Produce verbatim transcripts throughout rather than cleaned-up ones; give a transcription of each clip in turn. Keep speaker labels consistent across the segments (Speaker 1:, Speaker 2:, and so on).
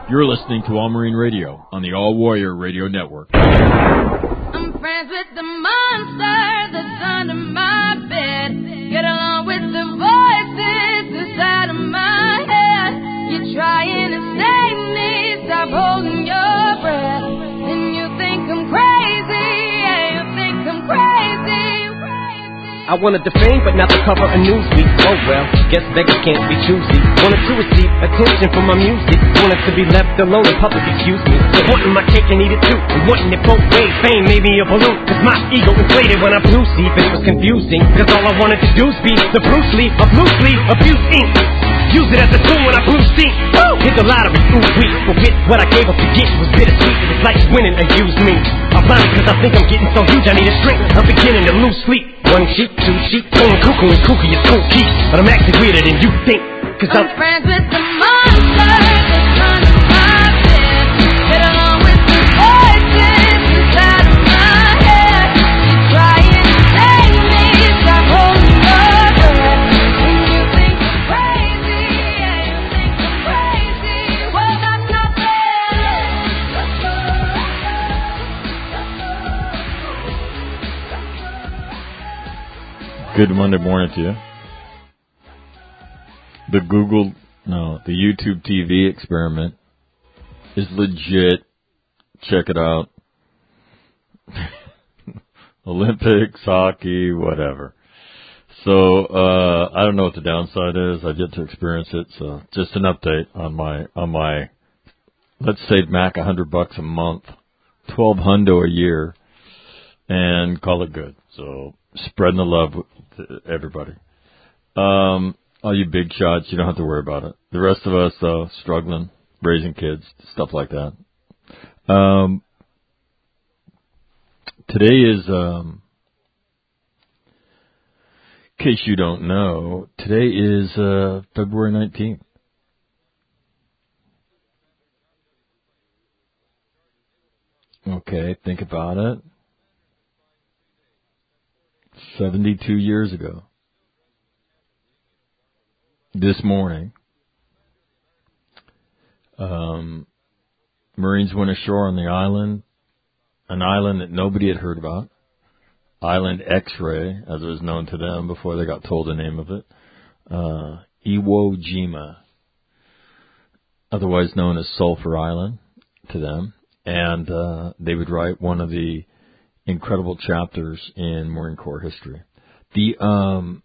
Speaker 1: You're listening to All Marine Radio on the All Warrior Radio Network.
Speaker 2: I'm friends with the monster that's under my bed. Get along with the voices inside of my head. You're trying to save me, stop holding your breath. And you think I'm crazy, yeah, you think I'm crazy.
Speaker 3: I wanted the fame, but not the cover of Newsweek. Oh well, guess beggars can't be choosy. Wanted to receive attention from my music. Wanted to be left alone in public, excuse me. So wanting my cake and eat it too. And wanting it both ways, fame made me a balloon. Cause my ego inflated when I blew sleep, and it was confusing. Cause all I wanted to do was be the Bruce Lee of loosely abused ink. Use it as a tool when I blew steam. Woo! Hit the lottery, ooh wee. But with what I gave up to get was bittersweet. It's like winning and use me. I'm blind cause I think I'm getting so huge I need a shrink. I'm beginning to lose sleep. One sheep, two sheep, going cuckoo and kooky is cool key. But I'm actually weirder than you think. Cause I'm,
Speaker 2: I'm friends with the monster that's under my bed. Get along with the voices inside of my head. You're trying to save me, stop holding your breath. And you think I'm crazy, yeah, you think I'm crazy. Well, that's not
Speaker 1: Good Monday morning to you. The Google, no, the YouTube T V experiment is legit. Check it out. Olympics, hockey, whatever. So, uh, I don't know what the downside is. I've yet to experience it. So just an update on my, on my, let's save Mac a hundred bucks a month, twelve hundo a year, and call it good. So spreading the love to everybody. Um, all you big shots, you don't have to worry about it. The rest of us, though, struggling, raising kids, stuff like that. Um, today is, um, in case you don't know, today is uh, February nineteenth. Okay, think about it. seventy-two years ago. This morning, um, Marines went ashore on the island, an island that nobody had heard about, Island X-Ray, as it was known to them before they got told the name of it, uh, Iwo Jima, otherwise known as Sulphur Island to them, and uh, they would write one of the incredible chapters in Marine Corps history. The um,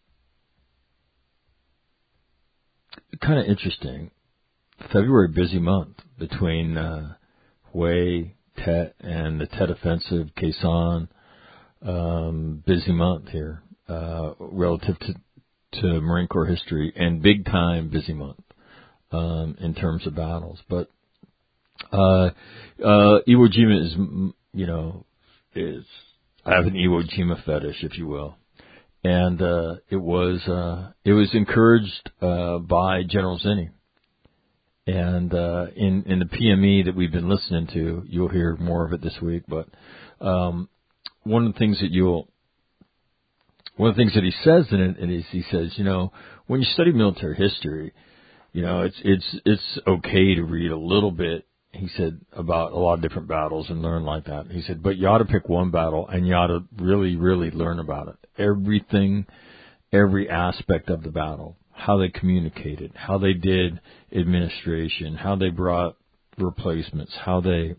Speaker 1: kind of interesting, February busy month between uh, Hue, Tet, and the Tet Offensive, Khe Sanh. Um, busy month here uh, relative to, to Marine Corps history, and big time busy month um, in terms of battles. But uh, uh, Iwo Jima is, you know, is I have an Iwo Jima fetish, if you will, and uh, it was uh, it was encouraged uh, by General Zinni, and uh, in in the P M E that we've been listening to, you'll hear more of it this week. But um, one of the things that you'll one of the things that he says in it is he says, you know, when you study military history, you know, it's it's it's okay to read a little bit. He said about a lot of different battles and learn like that. He said, but you ought to pick one battle and you ought to really, really learn about it. Everything, every aspect of the battle, how they communicated, how they did administration, how they brought replacements, how they,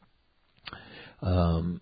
Speaker 1: um,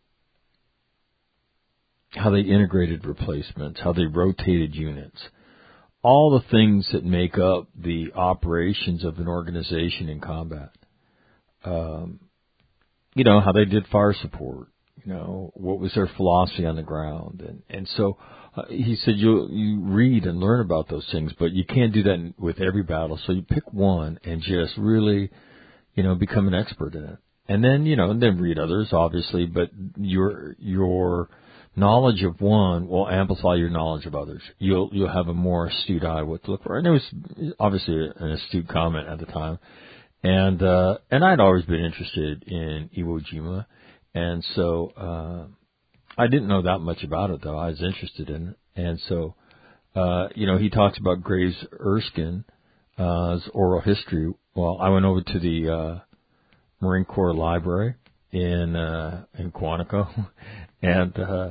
Speaker 1: how they integrated replacements, how they rotated units, all the things that make up the operations of an organization in combat. Um, you know, how they did fire support, you know, what was their philosophy on the ground. And, and so uh, he said you you read and learn about those things, but you can't do that with every battle. So you pick one and just really, you know, become an expert in it. And then, you know, and then read others, obviously, but your your knowledge of one will amplify your knowledge of others. You'll you'll have a more astute eye what to look for. And it was obviously an astute comment at the time. And, uh, and I'd always been interested in Iwo Jima. And so, uh, I didn't know that much about it though. I was interested in it. And so, uh, you know, he talks about Graves Erskine, uh, as oral history. Well, I went over to the uh, Marine Corps Library in uh, in Quantico, and uh,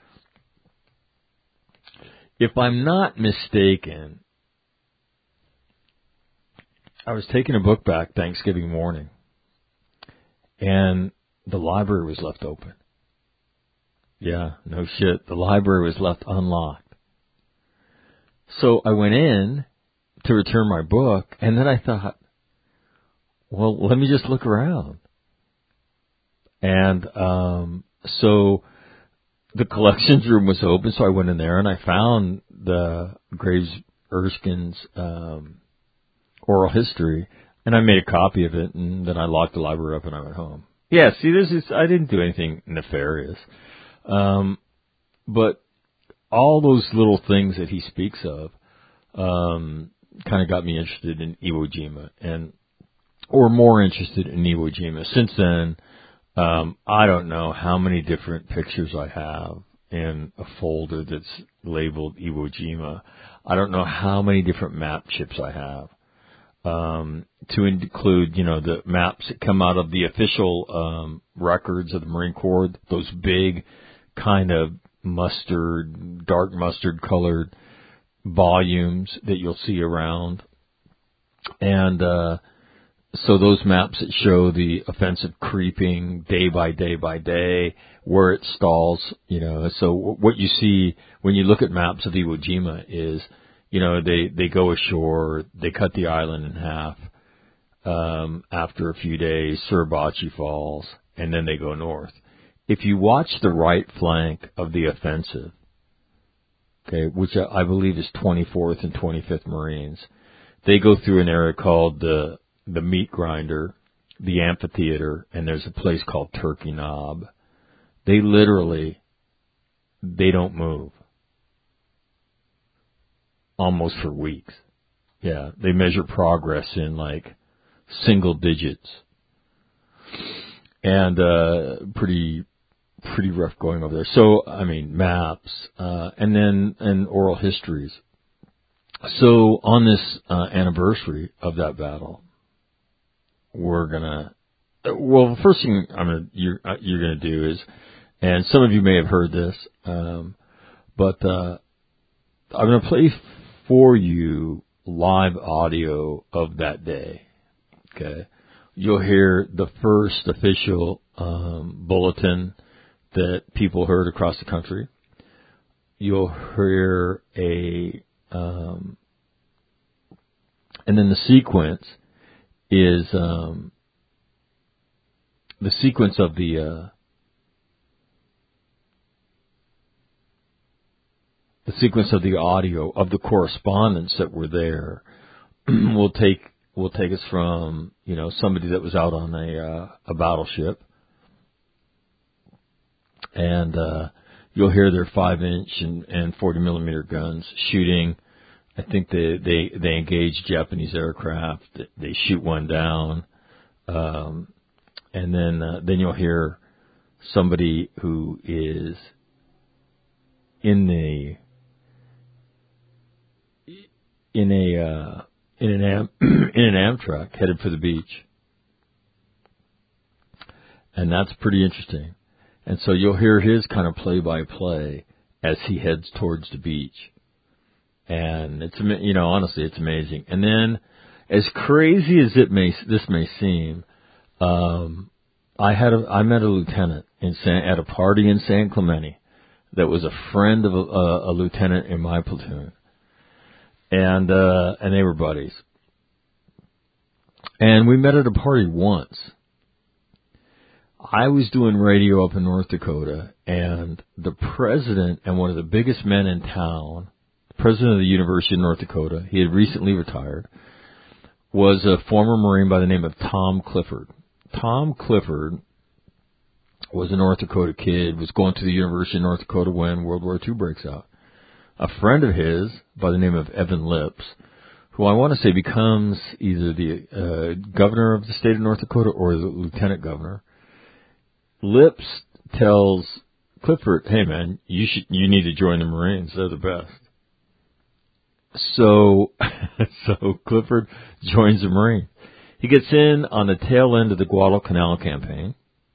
Speaker 1: if I'm not mistaken, I was taking a book back Thanksgiving morning, and the library was left open. Yeah, no shit. The library was left unlocked. So I went in to return my book, and then I thought, well, let me just look around. And um, so the collections room was open, so I went in there, and I found the Graves Erskine's um, oral history, and I made a copy of it, and then I locked the library up, and I went home. Yeah, see, this is, I didn't do anything nefarious. Um, but all those little things that he speaks of um, kind of got me interested in Iwo Jima, and or more interested in Iwo Jima. Since then, um, I don't know how many different pictures I have in a folder that's labeled Iwo Jima. I don't know how many different map chips I have. Um, to include, you know, the maps that come out of the official um, records of the Marine Corps, those big kind of mustard, dark mustard colored volumes that you'll see around. And uh, so those maps that show the offensive creeping day by day by day, where it stalls, you know. So what you see when you look at maps of Iwo Jima is, you know, they, they go ashore, they cut the island in half. Um, after a few days, Suribachi falls, and then they go north. If you watch the right flank of the offensive, okay, which I believe is twenty-fourth and twenty-fifth Marines, they go through an area called the the Meat Grinder, the Amphitheater, and there's a place called Turkey Knob. They literally, they don't move. Almost for weeks. Yeah, they measure progress in like single digits. And uh pretty pretty rough going over there. So, I mean, maps, uh and then and oral histories. So, on this uh, anniversary of that battle, we're gonna well, the first thing I'm gonna you're uh, you're gonna do is, and some of you may have heard this, um but uh I'm gonna play for you live audio of that day. Okay, you'll hear the first official um, bulletin that people heard across the country. You'll hear a, um, and then the sequence is um, the sequence of the. Uh, The sequence of the audio of the correspondence that were there will take will take us from, you know, somebody that was out on a uh, a battleship, and uh, you'll hear their five inch and, and forty millimeter guns shooting. I think they they they engage Japanese aircraft. They shoot one down, um, and then uh, then you'll hear somebody who is in the in a uh, in an am, in an Amtrak headed for the beach, and that's pretty interesting. And so you'll hear his kind of play-by-play as he heads towards the beach, and it's, you know, honestly, it's amazing. And then, as crazy as it may this may seem, um, I had a, I met a lieutenant in San, at a party in San Clemente that was a friend of a, a, a lieutenant in my platoon. And, uh, and they were buddies. And we met at a party once. I was doing radio up in North Dakota, and the president and one of the biggest men in town, the president of the University of North Dakota, he had recently retired, was a former Marine by the name of Tom Clifford. Tom Clifford was a North Dakota kid, was going to the University of North Dakota when World War Two breaks out. A friend of his by the name of Evan Lips, who I want to say becomes either the uh, governor of the state of North Dakota or the lieutenant governor. Lips tells Clifford, "Hey man, you should, you need to join the Marines. They're the best." So, so Clifford joins the Marines. He gets in on the tail end of the Guadalcanal campaign.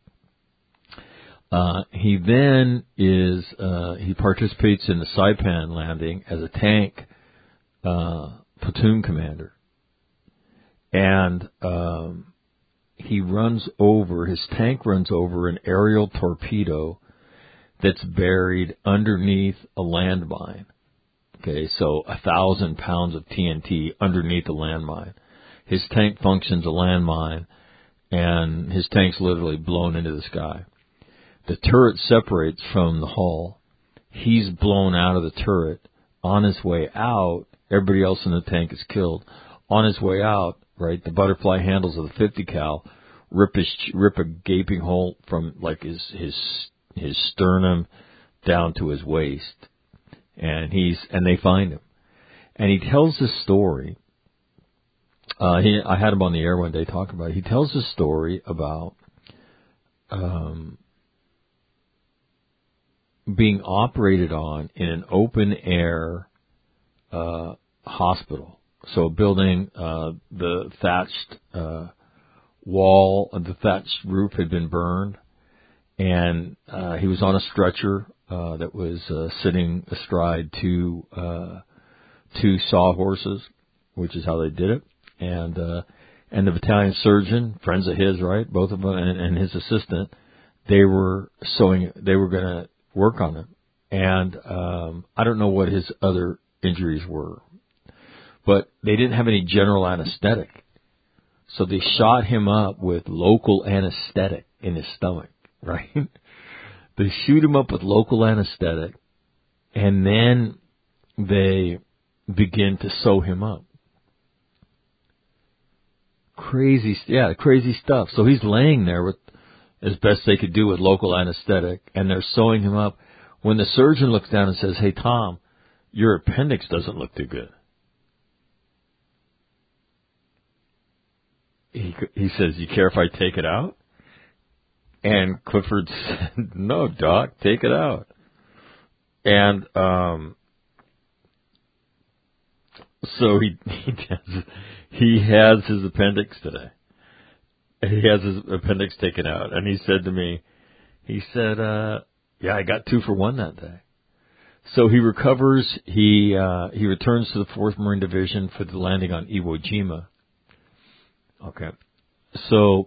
Speaker 1: Uh, he then is, uh, he participates in the Saipan landing as a tank, uh, platoon commander. And, um, he runs over, his tank runs over an aerial torpedo that's buried underneath a landmine. Okay, so a thousand pounds of T N T underneath a landmine. His tank functions a landmine, and his tank's literally blown into the sky. The turret separates from the hull. He's blown out of the turret. On his way out, everybody else in the tank is killed. On his way out, right, the butterfly handles of the fifty cal rip his, rip a gaping hole from like his his his sternum down to his waist, and he's and they find him, and he tells this story. Uh, he, I had him on the air one day talking about it. He tells this story about um, being operated on in an open air uh, hospital. So a building, uh, the thatched uh, wall, the thatched roof had been burned, and uh, he was on a stretcher uh, that was uh, sitting astride two uh, two sawhorses, which is how they did it. And uh, and the battalion surgeon, friends of his, right, both of them, and, and his assistant, they were sewing. They were going to work on him, and um, I don't know what his other injuries were, but they didn't have any general anesthetic, so they shot him up with local anesthetic in his stomach, right? They shoot him up with local anesthetic, and then they begin to sew him up. Crazy, yeah, crazy stuff. So he's laying there with, as best they could do with local anesthetic, and they're sewing him up. When the surgeon looks down and says, "Hey, Tom, your appendix doesn't look too good," he he says, "You care if I take it out?" And Clifford said, "No, Doc, take it out." And um, so he he does. He has his appendix today. He has his appendix taken out. And he said to me, he said, uh, yeah, I got two for one that day. So he recovers. He uh, he returns to the fourth Marine Division for the landing on Iwo Jima. Okay. So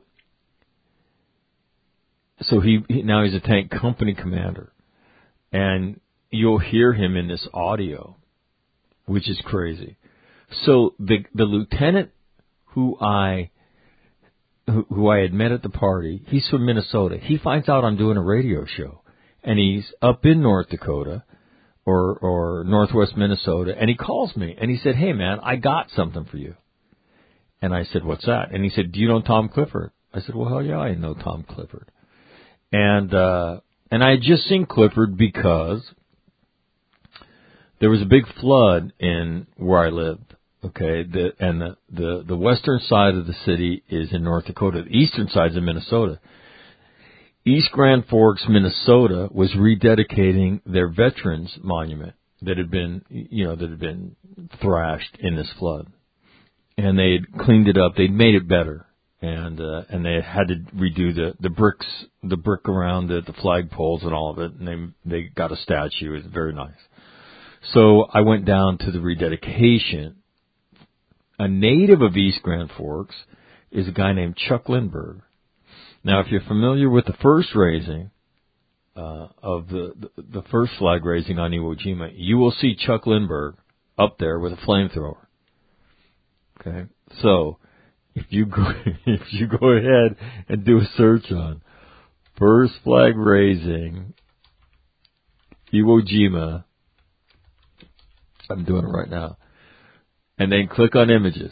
Speaker 1: so he, he now he's a tank company commander. And you'll hear him in this audio, which is crazy. So the the lieutenant who I who, who I had met at the party, he's from Minnesota. He finds out I'm doing a radio show, and he's up in North Dakota or or Northwest Minnesota, and he calls me and he said, "Hey man, I got something for you." And I said, "What's that?" And he said, "Do you know Tom Clifford?" I said, "Well, hell yeah, I know Tom Clifford." And uh, and I had just seen Clifford because there was a big flood in where I lived, okay, the, and the, the, the western side of the city is in North Dakota. The eastern side is in Minnesota. East Grand Forks, Minnesota was rededicating their veterans monument that had been, you know, that had been thrashed in this flood. And they had cleaned it up. They'd made it better. And, uh, and they had to redo the, the bricks, the brick around the, the flagpoles and all of it. And they, they got a statue. It was very nice. So I went down to the rededication. A native of East Grand Forks is a guy named Chuck Lindbergh. Now, if you're familiar with the first raising, uh, of the, the, the first flag raising on Iwo Jima, you will see Chuck Lindbergh up there with a flamethrower. Okay? So, if you go, if you go ahead and do a search on first flag raising, Iwo Jima, I'm doing it right now. And then click on images.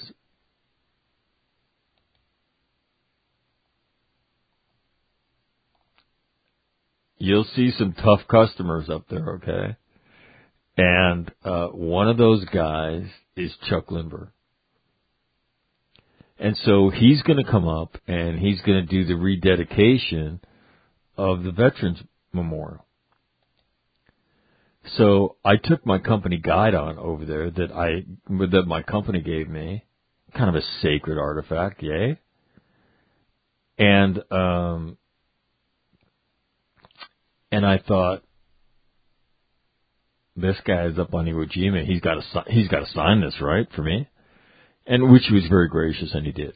Speaker 1: You'll see some tough customers up there, okay? And uh, one of those guys is Chuck Lindbergh. And so he's going to come up and he's going to do the rededication of the Veterans Memorial. So I took my company guide on over there that I that my company gave me, kind of a sacred artifact, yay. And um, and I thought, this guy is up on Iwo Jima. He's got to he's got to sign this, right, for me, and which he was very gracious, and he did.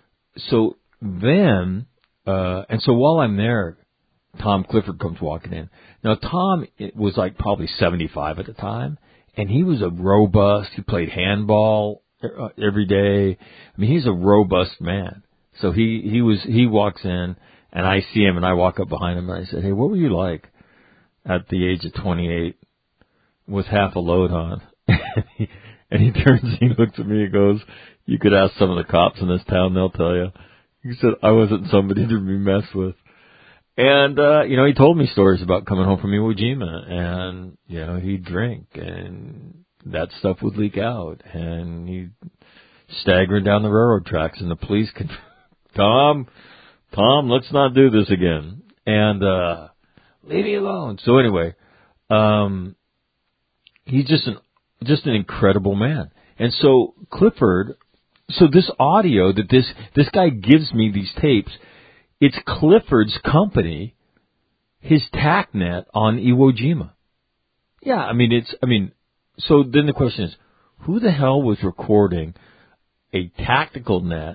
Speaker 1: So then, uh, and so while I'm there, Tom Clifford comes walking in. Now, Tom was like probably seventy-five at the time, and he was a robust, he played handball every day. I mean, he's a robust man. So he, he was, he walks in, and I see him, and I walk up behind him, and I said, hey, what were you like at the age of twenty-eight with half a load on? and, he, and he turns, he looks at me and goes, you could ask some of the cops in this town, they'll tell you. He said, I wasn't somebody to be messed with. And, uh, you know, he told me stories about coming home from Iwo Jima, and, you know, he'd drink, and that stuff would leak out, and he'd staggering down the railroad tracks, and the police could, Tom, Tom, let's not do this again. And, uh, leave me alone. So anyway, um, he's just an, just an incredible man. And so Clifford, so this audio that this, this guy gives me, these tapes, it's Clifford's company, his TACnet on Iwo Jima. Yeah, I mean, it's, I mean, so then the question is, who the hell was recording a tactical net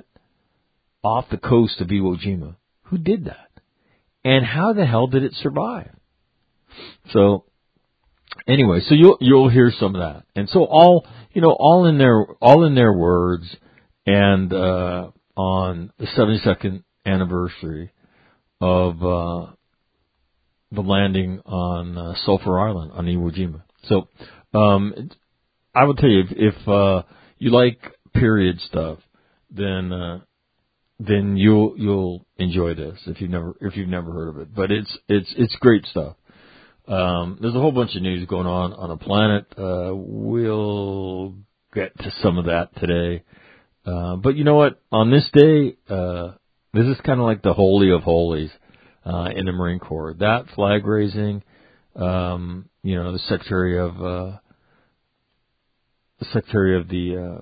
Speaker 1: off the coast of Iwo Jima? Who did that? And how the hell did it survive? So, anyway, so you'll, you'll hear some of that. And so all, you know, all in their, all in their words, and, uh, on the seventy-second anniversary of uh, the landing on uh, Sulphur Island on Iwo Jima. So um, I will tell you, if, if uh, you like period stuff, then uh, then you'll you'll enjoy this if you've never if you've never heard of it. But it's it's it's great stuff. Um, there's a whole bunch of news going on on the planet. Uh, we'll get to some of that today. Uh, but you know what? On this day. Uh, This is kind of like the holy of holies uh, in the Marine Corps. That flag raising, um, you know, the Secretary of uh, the Secretary of the uh,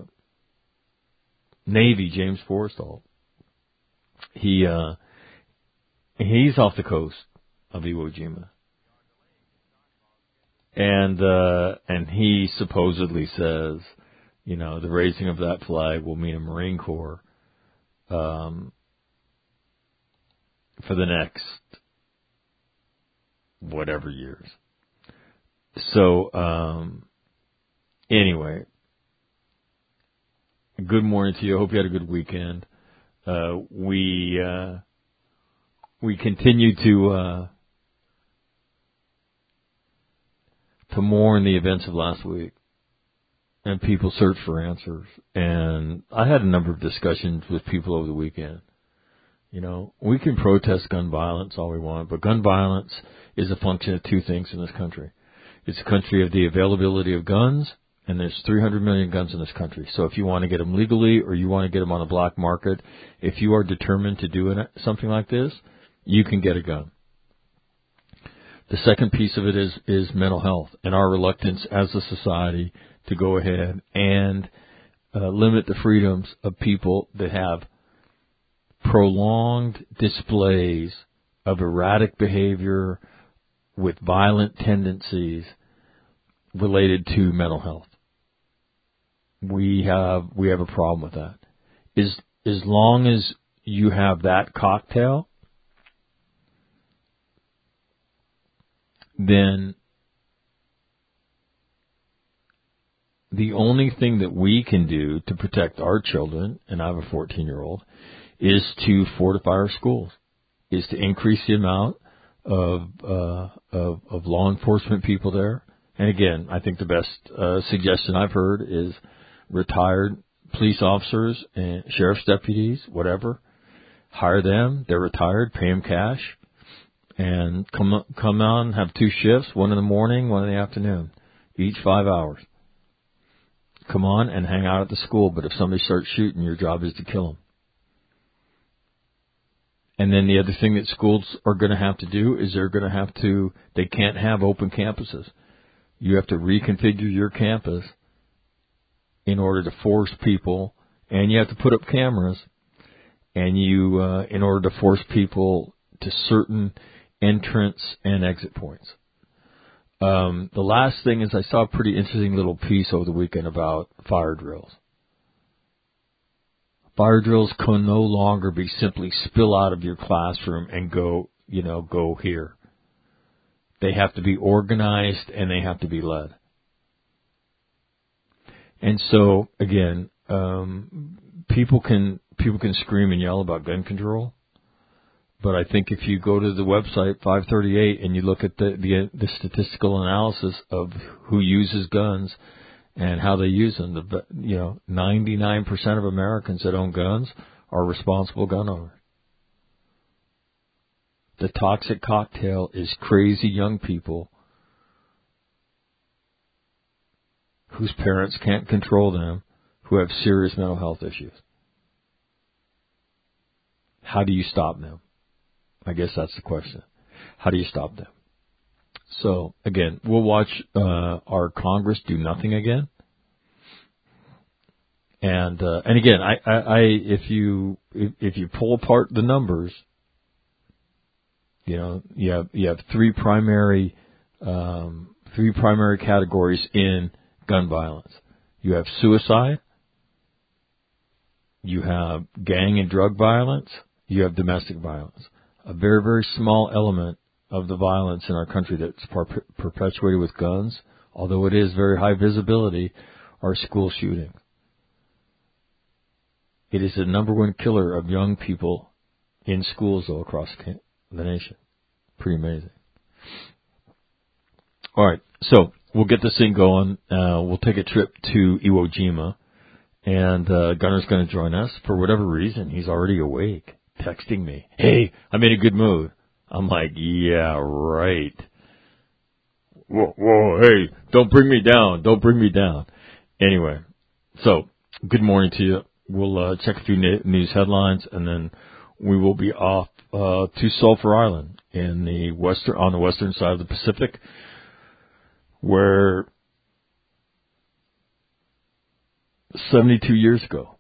Speaker 1: Navy, James Forrestal. He uh, he's off the coast of Iwo Jima, and uh, and he supposedly says, you know, the raising of that flag will mean a Marine Corps. Um, for the next whatever years. So, um, anyway, good morning to you. I hope you had a good weekend. Uh, we, uh, we continue to, uh, to mourn the events of last week, and people search for answers. And I had a number of discussions with people over the weekend. You know, we can protest gun violence all we want, but gun violence is a function of two things in this country. It's a country of the availability of guns, and there's three hundred million guns in this country. So if you want to get them legally or you want to get them on the black market, if you are determined to do something like this, you can get a gun. The second piece of it is, is mental health and our reluctance as a society to go ahead and uh, limit the freedoms of people that have prolonged displays of erratic behavior with violent tendencies related to mental health. We have we have a problem with that. Is as long as you have that cocktail, then the only thing that we can do to protect our children, and I have a fourteen-year-old, is to fortify our schools, is to increase the amount of, uh, of, of law enforcement people there. And again, I think the best, uh, suggestion I've heard is retired police officers and sheriff's deputies, whatever, hire them. They're retired, pay them cash, and come, come on, have two shifts, one in the morning, one in the afternoon, each five hours. Come on and hang out at the school. But if somebody starts shooting, your job is to kill them. And then the other thing that schools are going to have to do is they're going to have to, they can't have open campuses. You have to reconfigure your campus in order to force people, and you have to put up cameras, and you, uh, in order to force people to certain entrance and exit points. Um, the last thing is I saw a pretty interesting little piece over the weekend about fire drills. Fire drills can no longer be simply spill out of your classroom and go, you know, go here. They have to be organized and they have to be led. And so, again, um, people can people can scream and yell about gun control, but I think if you go to the website five thirty-eight and you look at the, the the statistical analysis of who uses guns and how they use them, the you know ninety-nine percent of Americans that own guns are responsible gun owners. The toxic cocktail is crazy young people whose parents can't control them, who have serious mental health issues. How do you stop them? I guess that's the question. How do you stop them? So, again, we'll watch uh, our Congress do nothing again. And uh, and again, I, I, I if you if, if you pull apart the numbers, you know, you have you have three primary um, three primary categories in gun violence. You have suicide, you have gang and drug violence, you have domestic violence. A very, very small element of the violence in our country that's per- perpetuated with guns, although it is very high visibility, are school shootings. It is the number one killer of young people in schools, though, across the nation. Pretty amazing. All right, so we'll get this thing going. Uh, we'll take a trip to Iwo Jima, and uh, Gunner's going to join us. For whatever reason, he's already awake, texting me, "Hey, I'm in a good mood." I'm like, "Yeah, right." Whoa, whoa, hey, don't bring me down. Don't bring me down. Anyway, so good morning to you. We'll uh, check a few news headlines, and then we will be off uh, to Sulphur Island in the western on the western side of the Pacific, where seventy-two years ago,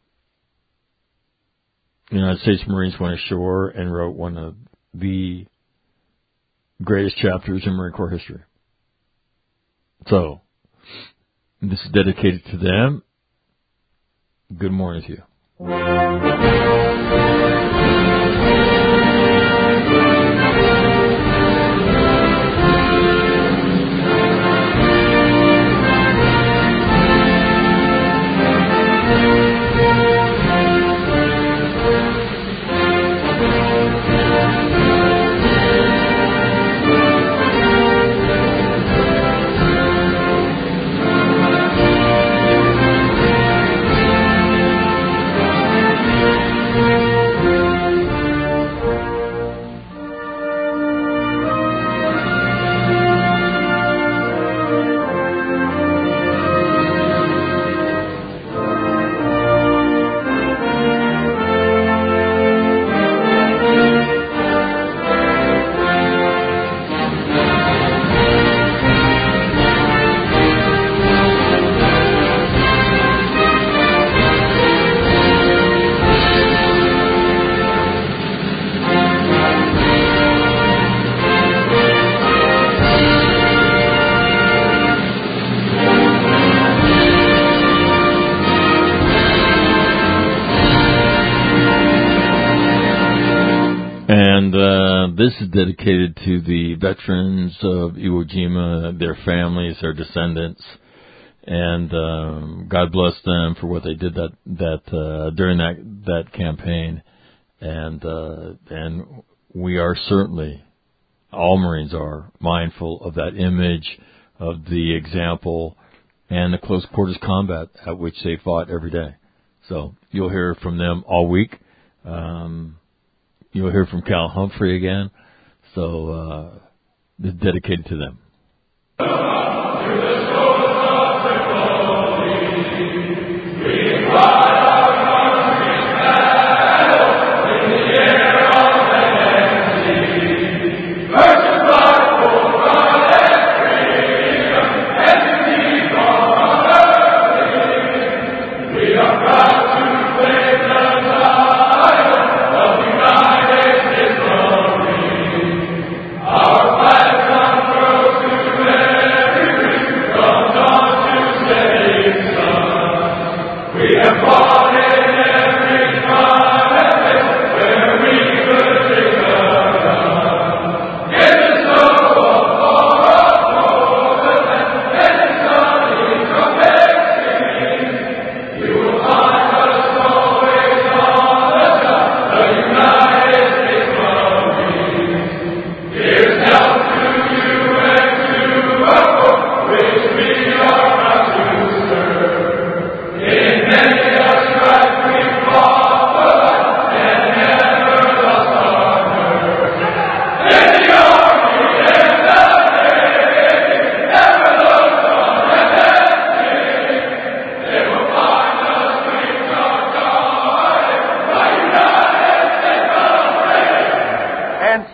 Speaker 1: the United States Marines went ashore and wrote one of the greatest chapters in Marine Corps history. So, this is dedicated to them. Good morning to you. This is dedicated to the veterans of Iwo Jima, their families, their descendants, and um, God bless them for what they did that that uh, during that that campaign. And uh, and we are certainly, all Marines are, mindful of that image, of the example, and the close quarters combat at which they fought every day. So you'll hear from them all week. Um, You'll hear from Cal Humphrey again, so uh, this is dedicated to them.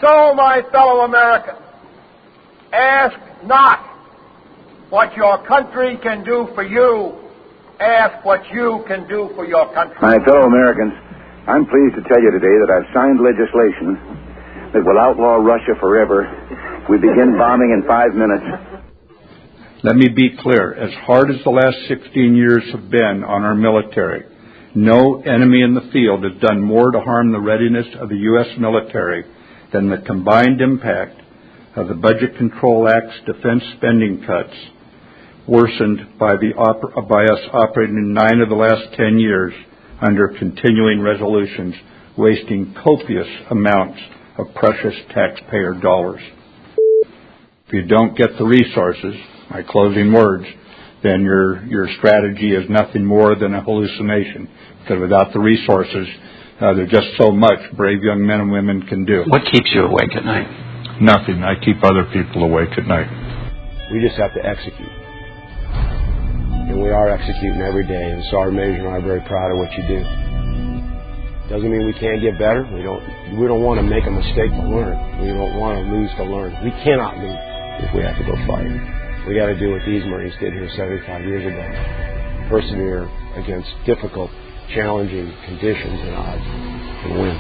Speaker 4: so, my fellow Americans, ask not what your country can do for you. Ask what you can do for your country.
Speaker 5: My fellow Americans, I'm pleased to tell you today that I've signed legislation that will outlaw Russia forever. We begin bombing in five minutes.
Speaker 6: Let me be clear. As hard as the last sixteen years have been on our military, no enemy in the field has done more to harm the readiness of the U S military than the combined impact of the Budget Control Act's defense spending cuts, worsened by, the oper- by us operating in nine of the last ten years under continuing resolutions, wasting copious amounts of precious taxpayer dollars. If you don't get the resources, my closing words, then your your strategy is nothing more than a hallucination. Because without the resources, uh, there's just so much brave young men and women can do.
Speaker 7: What keeps you awake at night?
Speaker 6: Nothing. I keep other people awake at night.
Speaker 8: We just have to execute. And we are executing every day. And Sergeant Major and I are very proud of what you do. Doesn't mean we can't get better. We don't we don't want to make a mistake to learn. We don't want to lose to learn. We cannot lose if we have to go fight. We got to do what these Marines did here seventy-five years ago. Persevere against difficult, challenging conditions and odds and win.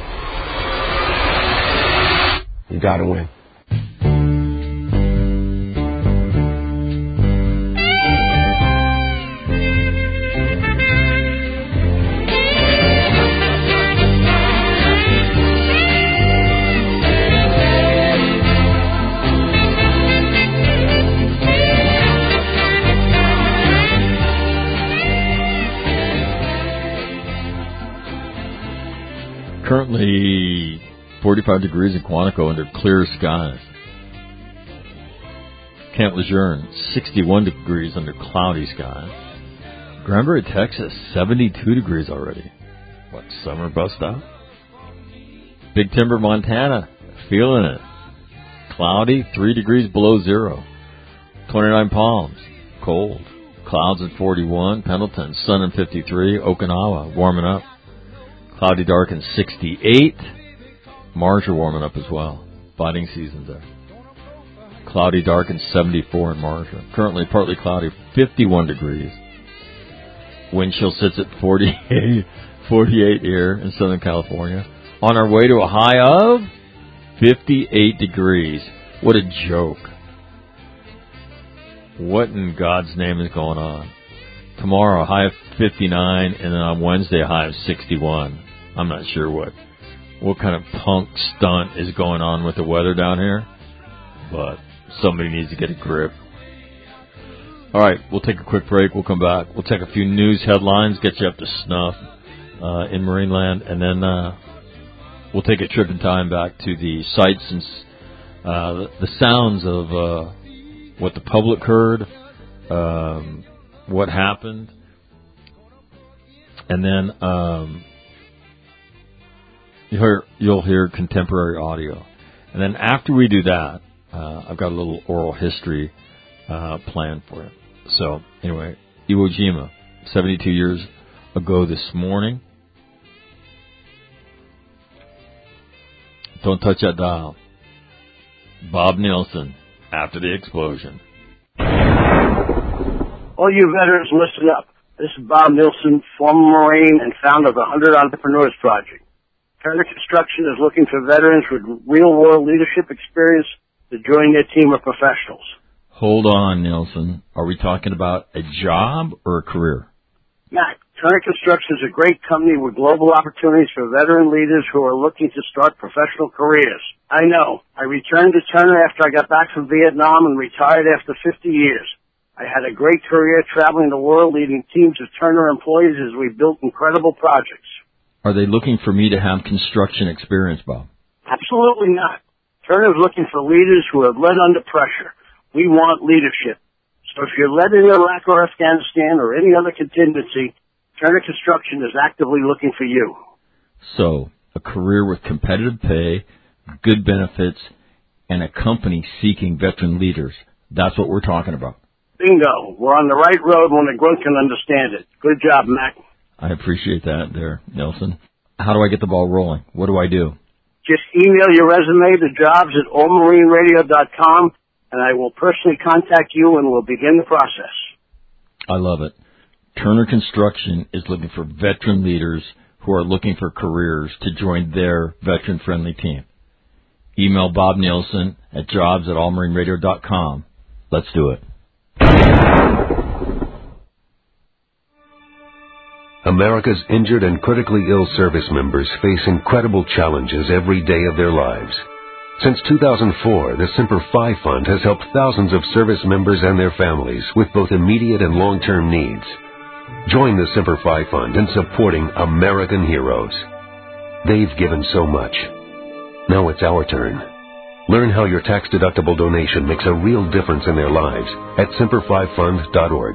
Speaker 8: You got to win.
Speaker 1: Currently forty-five degrees in Quantico under clear skies. Camp Lejeune, sixty-one degrees under cloudy skies. Granbury, Texas, seventy-two degrees already. What, summer bust out? Big Timber, Montana, feeling it. Cloudy, three degrees below zero. twenty-nine Palms, cold. Clouds at forty-one. Pendleton, sun at fifty-three. Okinawa, warming up. Cloudy, dark, and sixty-eight. Marshall warming up as well. Fighting season's there. Cloudy, dark, and seventy-four in Marshall. Currently partly cloudy, fifty-one degrees. Wind chill sits at forty-eight, forty-eight here in Southern California. On our way to a high of fifty-eight degrees. What a joke. What in God's name is going on? Tomorrow, a high of fifty-nine, and then on Wednesday, a high of sixty-one. I'm not sure what what kind of punk stunt is going on with the weather down here, but somebody needs to get a grip. All right, we'll take a quick break. We'll come back. We'll take a few news headlines, get you up to snuff uh, in Marineland, and then uh, we'll take a trip in time back to the sights and uh, the sounds of uh, what the public heard, um, what happened, and then um, you'll hear, you'll hear contemporary audio. And then after we do that, uh, I've got a little oral history uh, planned for it. So anyway, Iwo Jima, seventy-two years ago this morning. Don't touch that dial. Bob Nielsen, after the explosion.
Speaker 9: All you veterans, listen up. This is Bob Nielsen, former Marine and founder of the one hundred Entrepreneurs Project. Turner Construction is looking for veterans with real-world leadership experience to join their team of professionals.
Speaker 1: Hold on, Nielsen. Are we talking about a job or a career?
Speaker 9: Mac, Turner Construction is a great company with global opportunities for veteran leaders who are looking to start professional careers. I know. I returned to Turner after I got back from Vietnam and retired after fifty years. I had a great career traveling the world leading teams of Turner employees as we built incredible projects.
Speaker 1: Are they looking for me to have construction experience, Bob?
Speaker 9: Absolutely not. Turner is looking for leaders who have led under pressure. We want leadership. So if you're led in Iraq or Afghanistan or any other contingency, Turner Construction is actively looking for you.
Speaker 1: So, a career with competitive pay, good benefits, and a company seeking veteran leaders. That's what we're talking about.
Speaker 9: Bingo. We're on the right road when the grunt can understand it. Good job, Mac.
Speaker 1: I appreciate that there, Nelson. How do I get the ball rolling? What do I do?
Speaker 9: Just email your resume to jobs at all marine radio dot com, and I will personally contact you and we'll begin the process.
Speaker 1: I love it. Turner Construction is looking for veteran leaders who are looking for careers to join their veteran-friendly team. Email Bob Nielsen at jobs at all marine radio dot com. Let's do it.
Speaker 7: America's injured and critically ill service members face incredible challenges every day of their lives. Since two thousand four, the Semper Fi Fund has helped thousands of service members and their families with both immediate and long-term needs. Join the Semper Fi Fund in supporting American heroes. They've given so much. Now it's our turn. Learn how your tax-deductible donation makes a real difference in their lives at semper fi fund dot org.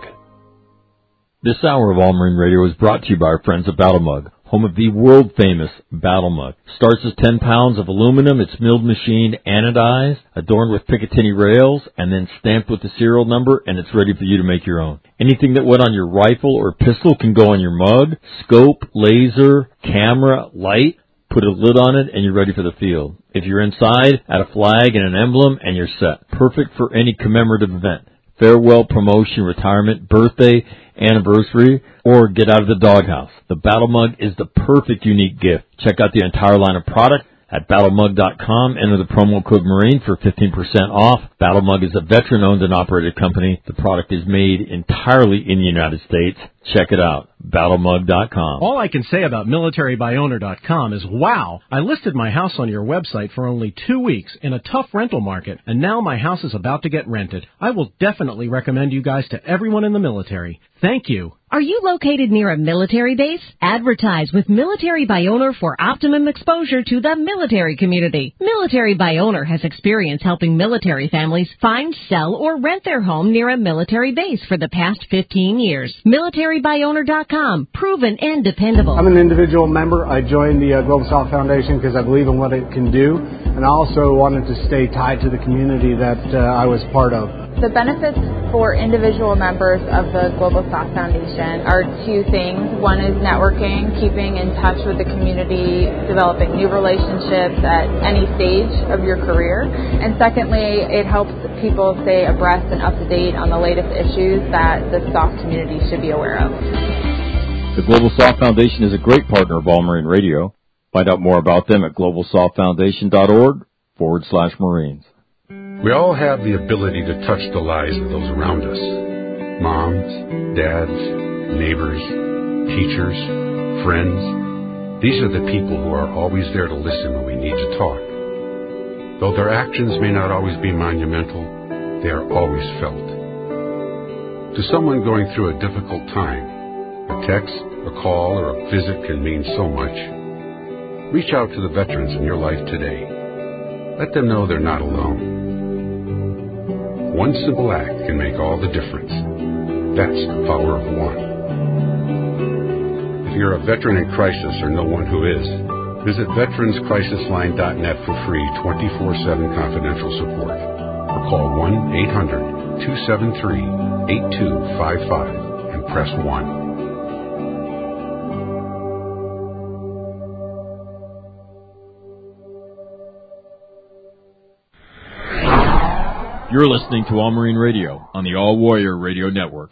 Speaker 1: This hour of All Marine Radio is brought to you by our friends at Battle Mug, home of the world-famous Battle Mug. Starts as ten pounds of aluminum. It's milled, machined, anodized, adorned with Picatinny rails, and then stamped with the serial number, and it's ready for you to make your own. Anything that went on your rifle or pistol can go on your mug. Scope, laser, camera, light. Put a lid on it, and you're ready for the field. If you're inside, add a flag and an emblem, and you're set. Perfect for any commemorative event. Farewell, promotion, retirement, birthday, anniversary, or get out of the doghouse. The Battle Mug is the perfect unique gift. Check out the entire line of product at battle mug dot com. Enter the promo code Marine for fifteen percent off. Battle Mug is a veteran-owned and operated company. The product is made entirely in the United States. Check it out, battle mug dot com.
Speaker 10: All I can say about military by owner dot com is, wow, I listed my house on your website for only two weeks in a tough rental market, and now my house is about to get rented. I will definitely recommend you guys to everyone in the military. Thank you.
Speaker 11: Are you located near a military base? Advertise with Military by Owner for optimum exposure to the military community. Military by Owner has experience helping military families find, sell, or rent their home near a military base for the past fifteen years. military by owner dot com. Proven and dependable.
Speaker 12: I'm an individual member. I joined the uh, Global South Foundation because I believe in what it can do, and I also wanted to stay tied to the community that uh, I was part of.
Speaker 13: The benefits for individual members of the Global South Foundation are two things. One is networking, keeping in touch with the community, developing new relationships at any stage of your career. And secondly, it helps people stay abreast and up to date on the latest issues that the S O F community should be aware of.
Speaker 1: The Global South Foundation is a great partner of All Marine Radio. Find out more about them at global south foundation dot org forward slash Marines.
Speaker 14: We all have the ability to touch the lives of those around us. Moms, dads, neighbors, teachers, friends. These are the people who are always there to listen when we need to talk. Though their actions may not always be monumental, they are always felt. To someone going through a difficult time, a text, a call, or a visit can mean so much. Reach out to the veterans in your life today. Let them know they're not alone. One simple act can make all the difference. That's the power of one. If you're a veteran in crisis or know one who is, visit veterans crisis line dot net for free twenty-four seven confidential support. Or call one eight hundred two seven three eight two five five and press one.
Speaker 1: You're listening to All Marine Radio on the All Warrior Radio Network.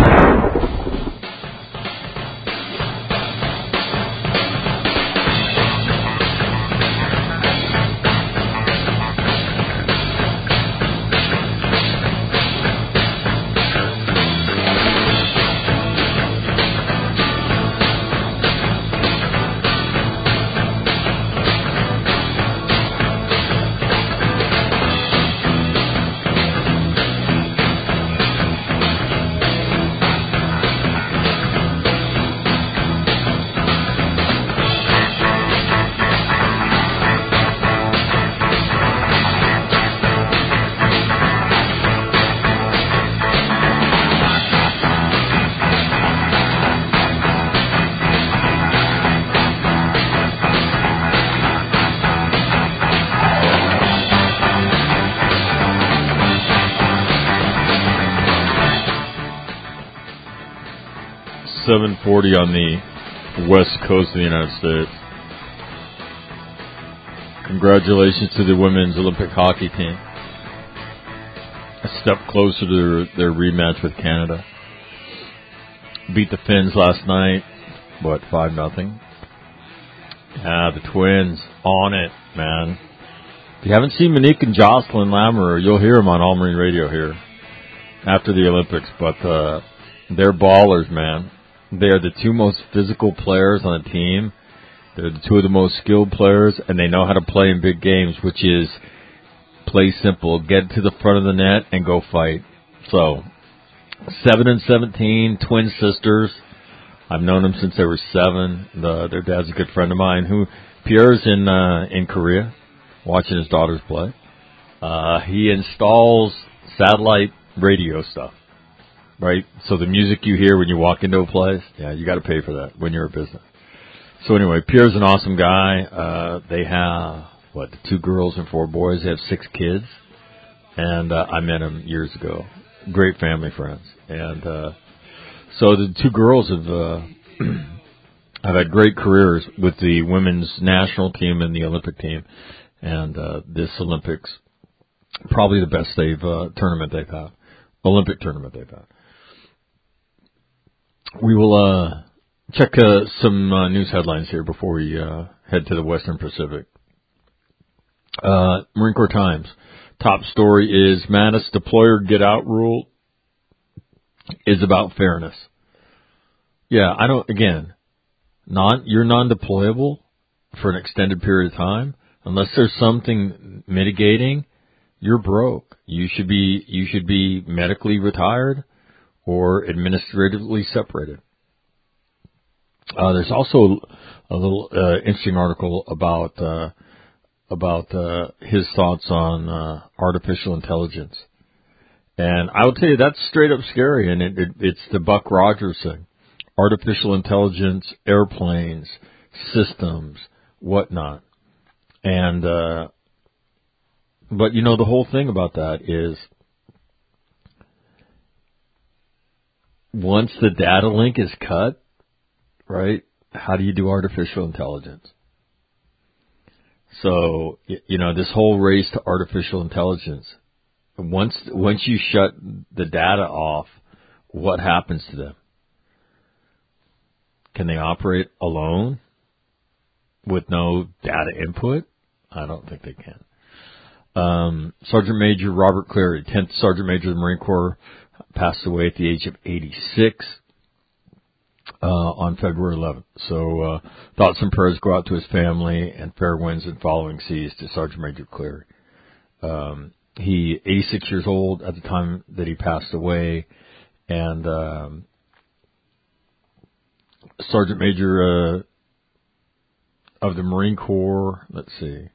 Speaker 1: seven forty on the west coast of the United States. Congratulations to the women's Olympic hockey team. A step closer to their, their rematch with Canada. Beat the Finns last night. What, five nothing? Yeah, the Twins on it, man. If you haven't seen Monique and Jocelyn Lamoureux, you'll hear them on All Marine Radio here after the Olympics. But uh, they're ballers, man. They are the two most physical players on the team. They're the two of the most skilled players, and they know how to play in big games, which is play simple, get to the front of the net, and go fight. So, seven and seventeen, twin sisters. I've known them since they were seven. The, their dad's a good friend of mine. Who Pierre's in uh, in Korea, watching his daughters play. Uh, he installs satellite radio stuff, right? So the music you hear when you walk into a place, yeah, you got to pay for that when you're a business. So anyway, Pierre's an awesome guy. Uh, they have, what, two girls and four boys. They have six kids. And uh, I met him years ago. Great family friends. And uh, so the two girls have, uh, have had great careers with the women's national team and the Olympic team. And uh, this Olympics, probably the best they've uh, tournament they've had. Olympic tournament they've had. We will... Uh, Check uh, some uh, news headlines here before we uh, head to the Western Pacific. Uh, Marine Corps Times. Top story is Mattis deployer get out rule is about fairness. Yeah, I don't, again, non, you're non-deployable for an extended period of time. Unless there's something mitigating, you're broke. You should be, you should be medically retired or administratively separated. Uh, there's also a little uh, interesting article about uh, about uh, his thoughts on uh, artificial intelligence, and I will tell you that's straight up scary. And it, it, it's the Buck Rogers thing: artificial intelligence, airplanes, systems, whatnot. And uh, but you know the whole thing about that is once the data link is cut. Right? How do you do artificial intelligence? So, you know, this whole race to artificial intelligence, once once you shut the data off, what happens to them? Can they operate alone with no data input? I don't think they can. Um, Sergeant Major Robert Cleary, tenth Sergeant Major of the Marine Corps, passed away at the age of eighty-six. Uh, on February eleventh. So, uh, thoughts and prayers go out to his family and fair winds and following seas to Sergeant Major Cleary. Um, he, eighty-six years old at the time that he passed away, and, um, Sergeant Major, uh, of the Marine Corps, let's see.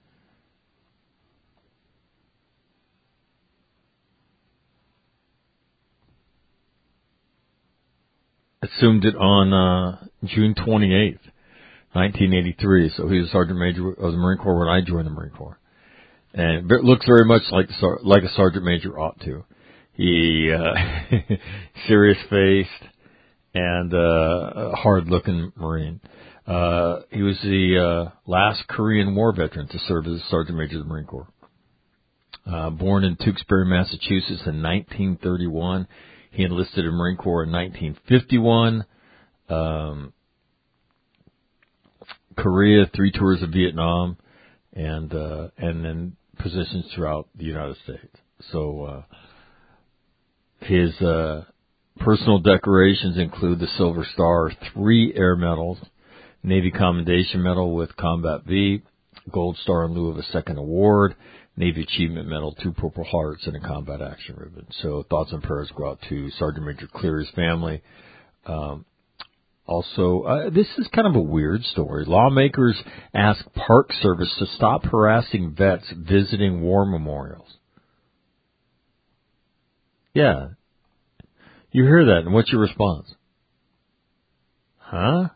Speaker 1: Assumed it on uh, June twenty-eighth, nineteen eighty-three. So he was Sergeant Major of the Marine Corps when I joined the Marine Corps, and it looks very much like like a Sergeant Major ought to. He uh, serious faced and uh, hard looking Marine. Uh, he was the uh, last Korean War veteran to serve as Sergeant Major of the Marine Corps. Uh, born in Tewksbury, Massachusetts, in nineteen thirty-one. He enlisted in the Marine Corps in nineteen fifty-one. Um, Korea, three tours of Vietnam, and uh, and then positions throughout the United States. So uh, his uh, personal decorations include the Silver Star, three Air Medals, Navy Commendation Medal with Combat V, Gold Star in lieu of a second award, Navy Achievement Medal, two Purple Hearts, and a Combat Action Ribbon. So thoughts and prayers go out to Sergeant Major Cleary's family. Um, also, uh, this is kind of a weird story. Lawmakers ask Park Service to stop harassing vets visiting war memorials. Yeah. You hear that, and what's your response? Huh?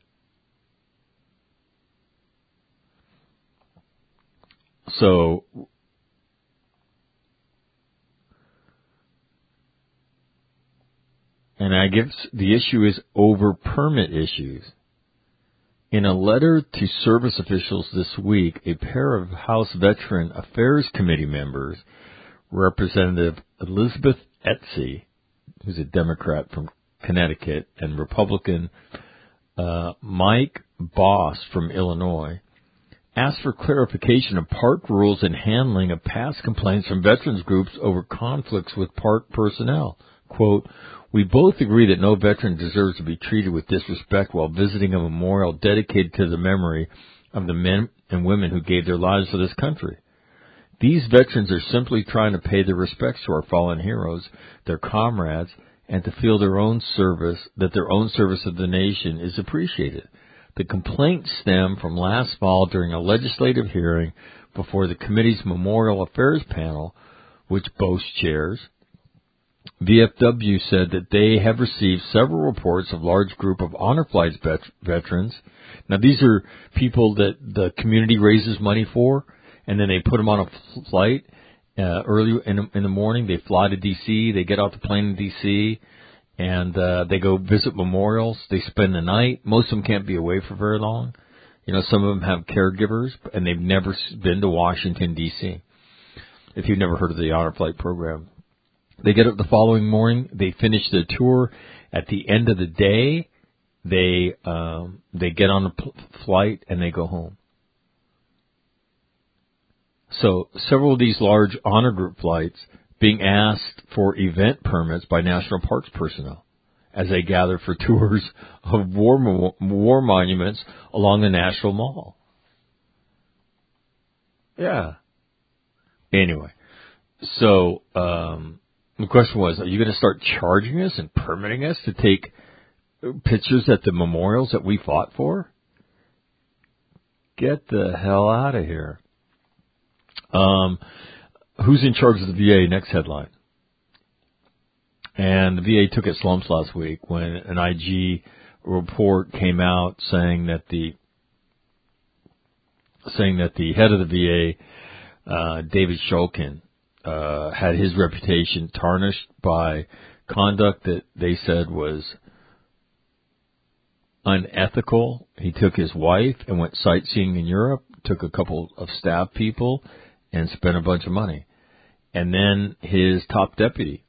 Speaker 1: So, and I guess the issue is over permit issues. In a letter to service officials this week, a pair of House Veteran Affairs Committee members, Representative Elizabeth Etsy, who's a Democrat from Connecticut, and Republican uh, Mike Boss from Illinois, asked for clarification of park rules and handling of past complaints from veterans groups over conflicts with park personnel. Quote, "We both agree that no veteran deserves to be treated with disrespect while visiting a memorial dedicated to the memory of the men and women who gave their lives for this country. These veterans are simply trying to pay their respects to our fallen heroes, their comrades, and to feel their own service, that their own service of the nation is appreciated. The complaints stem from last fall during a legislative hearing before the committee's Memorial Affairs panel, which Boss chairs. V F W said that they have received several reports of large group of honor flights vet- veterans. Now, these are people that the community raises money for, and then they put them on a flight uh, early in, in the morning. They fly to D C, they get off the plane in D C, and uh, they go visit memorials. They spend the night. Most of them can't be away for very long. You know, some of them have caregivers, and they've never been to Washington, D C, if you've never heard of the honor flight program. They get up the following morning. They finish the tour. At the end of the day, they um, they get on a pl- flight and they go home. So several of these large honor group flights being asked for event permits by National Parks personnel as they gather for tours of war mo- war monuments along the National Mall. Yeah. Anyway, so. Um, The question was, are you going to start charging us and permitting us to take pictures at the memorials that we fought for? Get the hell out of here. Um, who's in charge of the V A? Next headline. And the V A took its lumps last week when an I G report came out saying that the saying that the head of the V A, uh, David Shulkin, Uh, had his reputation tarnished by conduct that they said was unethical. He took his wife and went sightseeing in Europe, took a couple of staff people, and spent a bunch of money. And then his top deputy,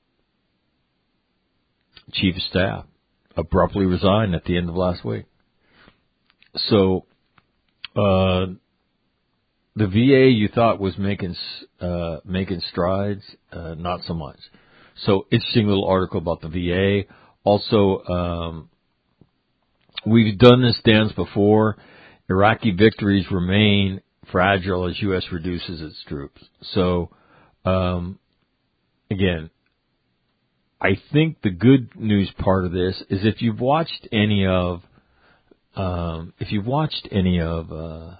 Speaker 1: chief of staff, abruptly resigned at the end of last week. So, uh, the V A you thought was making uh, making strides, uh, not so much. So, interesting little article about the V A. Also, um, we've done this dance before. Iraqi victories remain fragile as U S reduces its troops. So, um, again, I think the good news part of this is if you've watched any of, um, if you've watched any of, uh,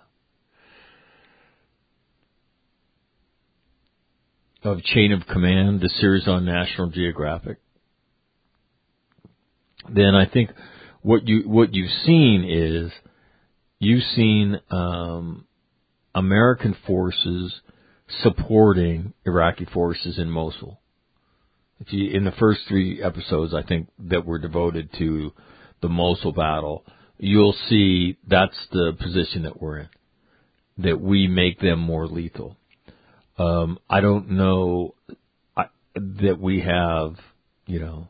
Speaker 1: of Chain of Command, the series on National Geographic, then I think what you what you've seen is you've seen um, American forces supporting Iraqi forces in Mosul. If you, in the first three episodes, I think that were devoted to the Mosul battle, you'll see that's the position that we're in, that we make them more lethal. Um, I don't know I, that we have, you know,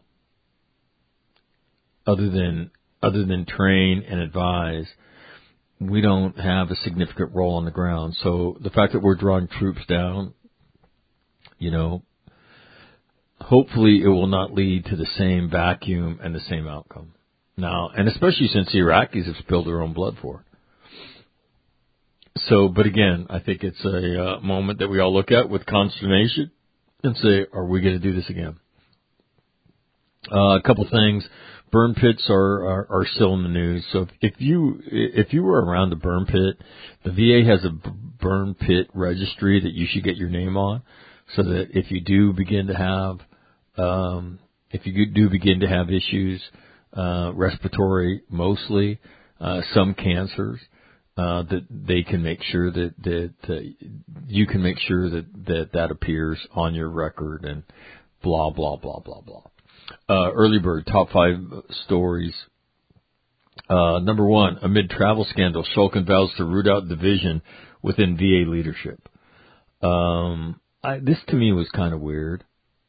Speaker 1: other than other than train and advise, we don't have a significant role on the ground. So the fact that we're drawing troops down, you know, hopefully it will not lead to the same vacuum and the same outcome. Now, and especially since the Iraqis have spilled their own blood for it. So, but again, I think it's a uh, moment that we all look at with consternation and say, are we going to do this again? Uh, a couple things. Burn pits are, are, are still in the news. So if, if you, if you were around the burn pit, the V A has a burn pit registry that you should get your name on so that if you do begin to have, um, if you do begin to have issues, uh, respiratory mostly, uh, some cancers, Uh, that they can make sure that, that uh, you can make sure that, that that appears on your record and blah, blah, blah, blah, blah. Uh, Early Bird, top five stories Uh, number one, amid travel scandal, Shulkin vows to root out division within V A leadership. Um, I, this to me was kind of weird.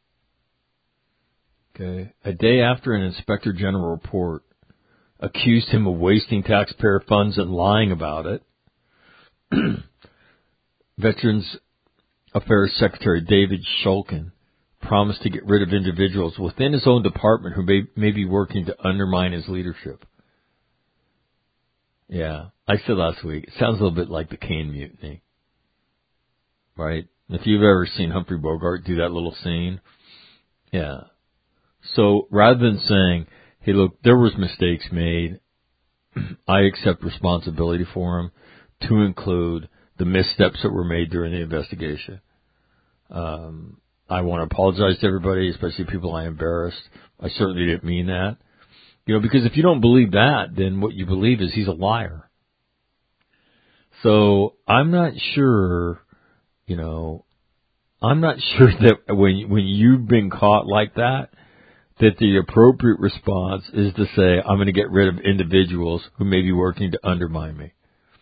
Speaker 1: Okay. A day after an Inspector General report accused him of wasting taxpayer funds and lying about it, Veterans Affairs Secretary David Shulkin promised to get rid of individuals within his own department who may, may be working to undermine his leadership. Yeah, I said last week, it sounds a little bit like the Caine Mutiny. Right? If you've ever seen Humphrey Bogart do that little scene. Yeah. So rather than saying, hey, look, there was mistakes made, I accept responsibility for them, to include the missteps that were made during the investigation. Um, I want to apologize to everybody, especially people I embarrassed. I certainly didn't mean that. You know, because if you don't believe that, then what you believe is he's a liar. So I'm not sure, you know, I'm not sure that when when you've been caught like that, that the appropriate response is to say, I'm going to get rid of individuals who may be working to undermine me.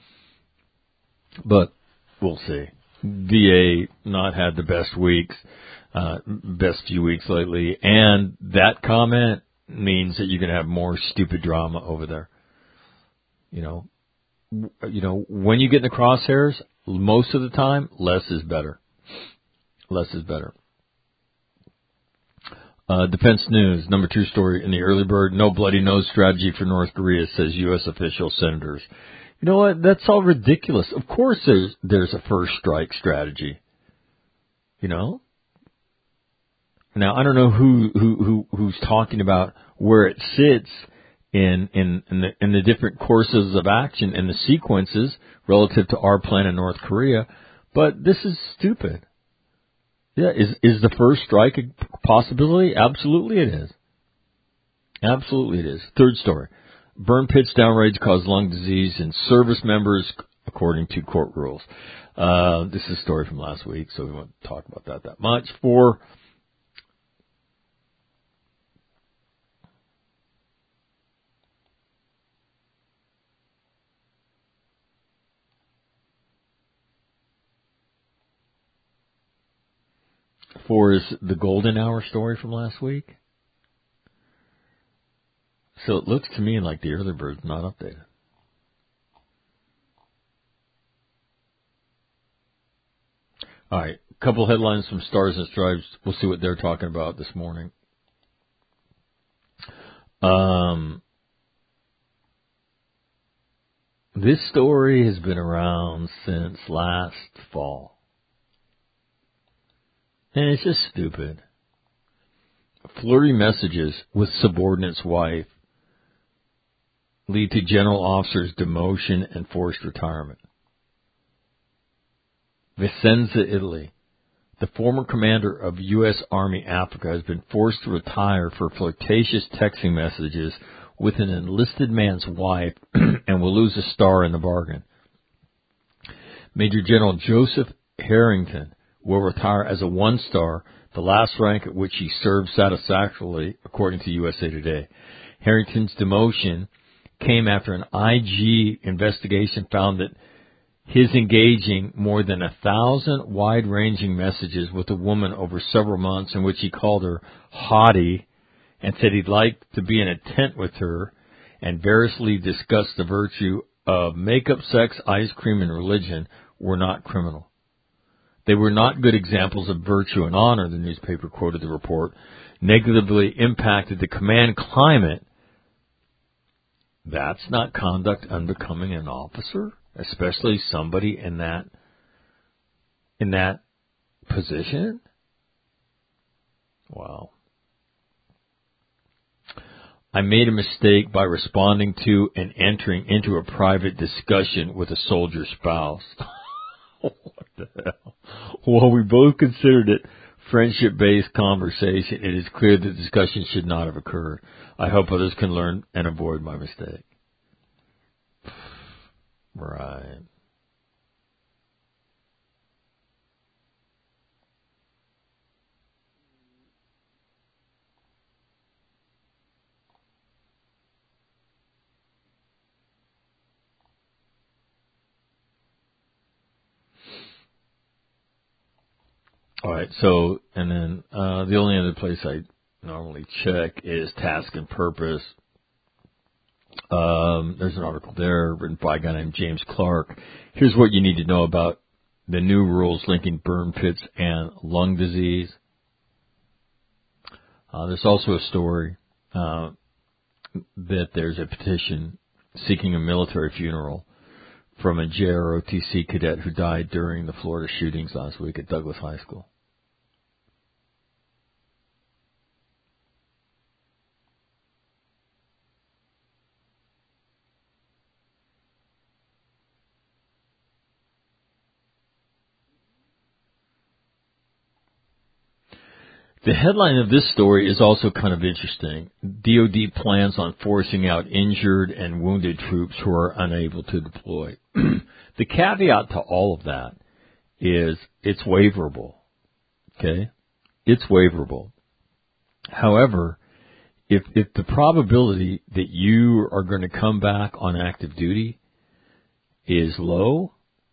Speaker 1: But we'll see. V A not had the best weeks, uh, best few weeks lately, and that comment means that you're going to have more stupid drama over there. You know, you know, when you get in the crosshairs, most of the time, less is better. Less is better. Uh, Defense News, number two story in the early bird, no bloody nose strategy for North Korea, says U S official senators. You know what? That's all ridiculous. Of course there's, there's a first strike strategy. You know? Now, I don't know who, who, who, who's talking about where it sits in, in, in the, in the different courses of action and the sequences relative to our plan in North Korea, but this is stupid. Yeah, is, is the first strike a possibility? Absolutely it is. Absolutely it is. Third story. Burn pits down raids cause lung disease in service members, according to court rules. Uh, this is a story from last week, so we won't talk about that that much. Four, four is the golden hour story from last week. So it looks to me like the early bird's not updated. All right, a couple headlines from Stars and Stripes. We'll see what they're talking about this morning. Um, this story has been around since last fall. And it's just stupid. Flirty messages with subordinate's wife lead to general officer's demotion and forced retirement. Vicenza, Italy. The former commander of U S Army Africa has been forced to retire for flirtatious texting messages with an enlisted man's wife and will lose a star in the bargain. Major General Joseph Harrington will retire as a one-star, the last rank at which he served satisfactorily, according to U S A Today. Harrington's demotion came after an I G investigation found that his engaging more than a thousand wide-ranging messages with a woman over several months in which he called her haughty and said he'd like to be in a tent with her and variously discussed the virtue of makeup, sex, ice cream, and religion were not criminal. They were not good examples of virtue and honor, the newspaper quoted the report, negatively impacted the command climate. That's not conduct unbecoming an officer, especially somebody in that in that position. Wow. I made a mistake by responding to and entering into a private discussion with a soldier spouse. What the hell? While we both considered it friendship-based conversation, it is clear that the discussion should not have occurred. I hope others can learn and avoid my mistake. Right. All right. So, and then uh, the only other place I normally check is Task and Purpose. Um, there's an article there written by a guy named James Clark. Here's what you need to know about the new rules linking burn pits and lung disease. Uh, there's also a story uh, that there's a petition seeking a military funeral from a J R O T C cadet who died during the Florida shootings last week at Douglas High School. The headline of this story is also kind of interesting. D O D plans on forcing out injured and wounded troops who are unable to deploy. The caveat to all of that is it's waiverable. Okay? It's waiverable. However, if if the probability that you are going to come back on active duty is low,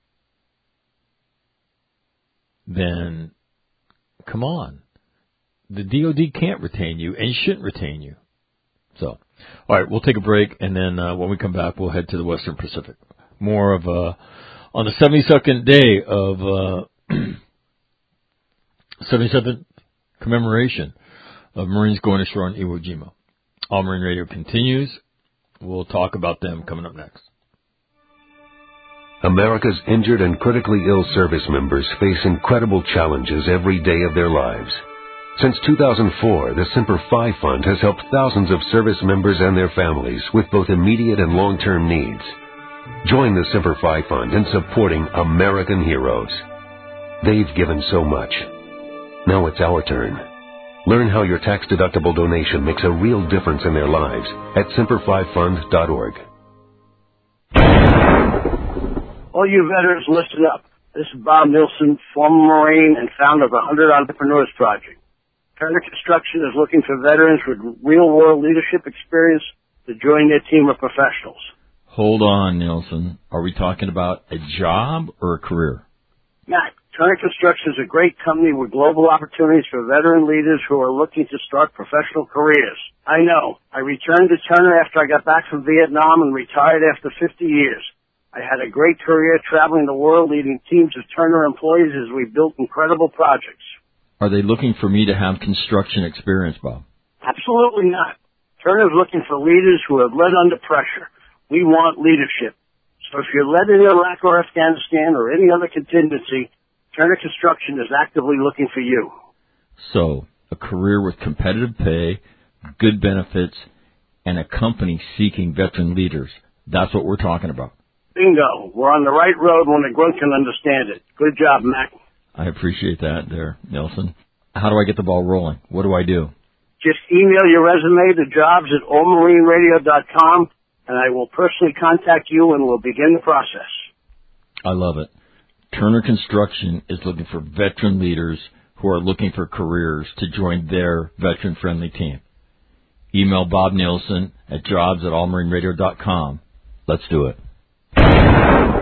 Speaker 1: then come on. The D O D can't retain you and shouldn't retain you. So, all right, we'll take a break, and then uh, when we come back, we'll head to the Western Pacific. More of uh, on the seventy-second day of uh, seventy-seventh commemoration of Marines going ashore on Iwo Jima. All Marine Radio continues. We'll talk about them coming up next.
Speaker 7: America's injured and critically ill service members face incredible challenges every day of their lives. Since two thousand four, the Semper Fi Fund has helped thousands of service members and their families with both immediate and long-term needs. Join the Semper Fi Fund in supporting American heroes. They've given so much. Now it's our turn. Learn how your tax-deductible donation makes a real difference in their lives at semper fi fund dot org.
Speaker 9: All you veterans, listen up. This is Bob Nilsson, former Marine and founder of the one hundred Entrepreneurs Project. Turner Construction is looking for veterans with real-world leadership experience to join their team of professionals.
Speaker 1: Hold on, Nilsson. Are we talking about a job or a career?
Speaker 9: Matt, Turner Construction is a great company with global opportunities for veteran leaders who are looking to start professional careers. I know. I returned to Turner after I got back from Vietnam and retired after fifty years. I had a great career traveling the world leading teams of Turner employees as we built incredible projects.
Speaker 1: Are they looking for me to have construction experience, Bob?
Speaker 9: Absolutely not. Turner's looking for leaders who have led under pressure. We want leadership. So if you're led in Iraq or Afghanistan or any other contingency, Turner Construction is actively looking for you.
Speaker 1: So, a career with competitive pay, good benefits, and a company seeking veteran leaders. That's what we're talking about.
Speaker 9: Bingo. We're on the right road when the grunt can understand it. Good job, Mac.
Speaker 1: I appreciate that there, Nelson. How do I get the ball rolling? What do I do?
Speaker 9: Just email your resume to jobs at all marine radio dot com, and I will personally contact you and we'll begin the process.
Speaker 1: I love it. Turner Construction is looking for veteran leaders who are looking for careers to join their veteran-friendly team. Email Bob Nielsen at jobs at all marine radio dot com. Let's do it.